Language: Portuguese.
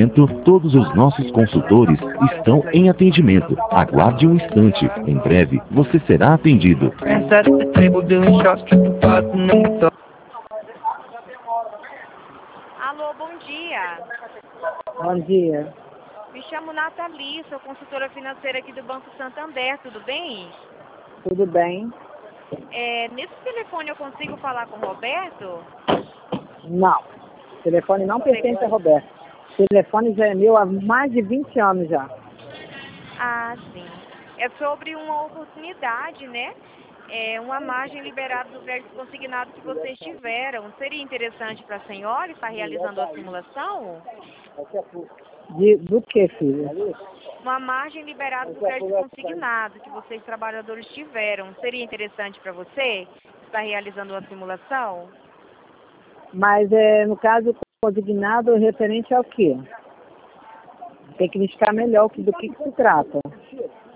momento, todos os nossos consultores estão em atendimento. Aguarde um instante. Em breve, você será atendido. Alô, bom dia. Bom dia. Me chamo Nathalie, sou consultora financeira aqui do Banco Santander, tudo bem? Tudo bem? Nesse telefone eu consigo falar com o Roberto? Não. O telefone não pertence a Roberto. O telefone já é meu há mais de 20 anos já. Ah, sim. É sobre uma oportunidade, né? Uma margem liberada do crédito consignado que vocês tiveram. Seria interessante para a senhora estar realizando a simulação? Do que, filha? Uma margem liberada do crédito consignado que vocês trabalhadores tiveram. Seria interessante para você estar realizando uma simulação? Mas, no caso, consignado referente ao quê? Tem que me explicar melhor do que se trata.